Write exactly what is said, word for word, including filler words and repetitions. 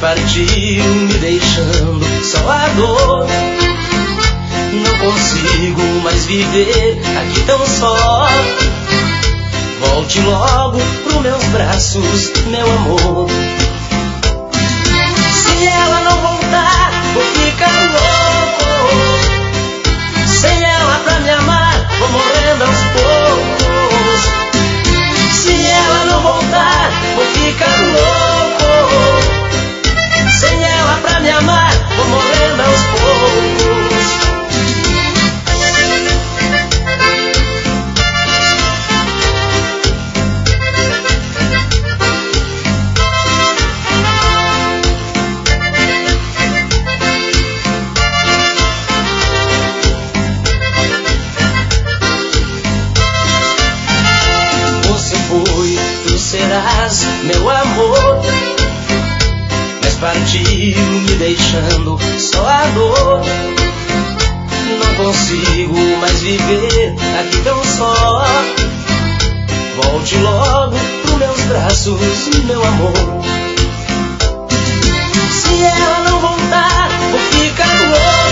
partiu me deixando só a dor. Não consigo mais viver aqui tão só. Volte logo pros meus braços, meu amor. Se ela não voltar, vou ficar louco. Sem ela pra me amar, vou morrendo aos poucos. Se ela não voltar, vou ficar louco. Sem ela pra me amar, vou morrendo aos poucos. Serás meu amor, mas partiu me deixando só a dor. Não consigo mais viver aqui tão só. Volte logo pros meus braços, meu amor. Se ela não voltar, vou ficar louco.